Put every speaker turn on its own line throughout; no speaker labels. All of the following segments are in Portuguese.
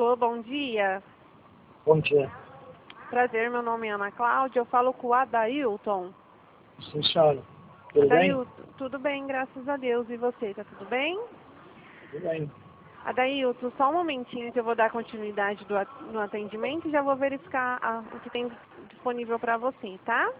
Alô, bom dia.
Bom dia.
Prazer, meu nome é Ana Cláudia, eu falo com o Adailton.
Sim, senhora. Tudo bem?
Adailton, tudo bem, graças a Deus. E você, tá tudo bem?
Tudo bem.
Adailton, só um momentinho que eu vou dar continuidade no atendimento e já vou verificar o que tem disponível para você, tá?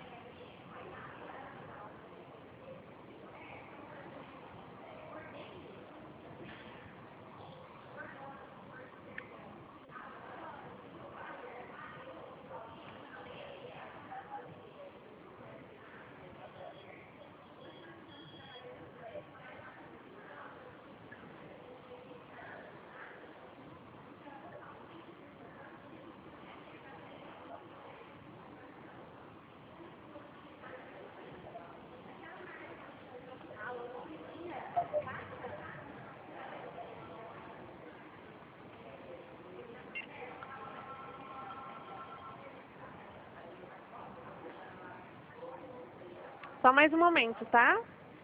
Só mais um momento, tá?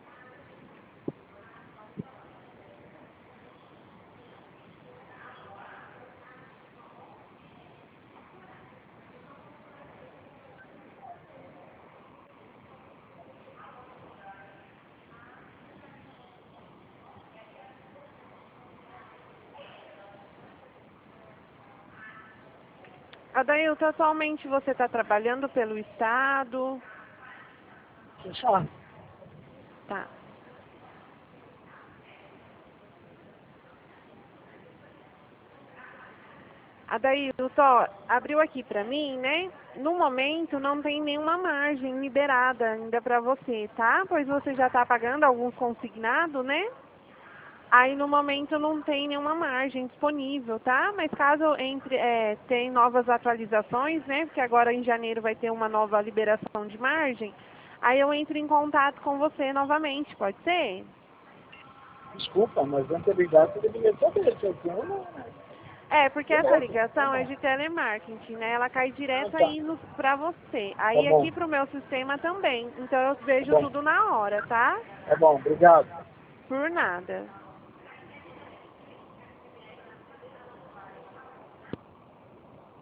Adailton, atualmente você está trabalhando pelo Estado?
Sim, senhora.
Tá. Adailton, ó, abriu aqui para mim, né? No momento não tem nenhuma margem liberada ainda para você, tá? Pois você já está pagando alguns consignados, né? Aí no momento não tem nenhuma margem disponível, tá? Mas caso tem novas atualizações, né? Porque agora em janeiro vai ter uma nova liberação de margem. Aí eu entro em contato com você novamente, pode ser?
Desculpa, mas antes de ligar, você deveria saber se eu tenho ou não, né?
É, porque essa
Beleza, tá
ligação é
bom.
de telemarketing, né? Ela cai
Ah,
direto
tá.
aí pra você.
Tá
Aí
bom.
aqui pro meu sistema também. Então eu
Tá
vejo
bom.
tudo na hora, tá?
Tá bom, obrigado.
Por nada.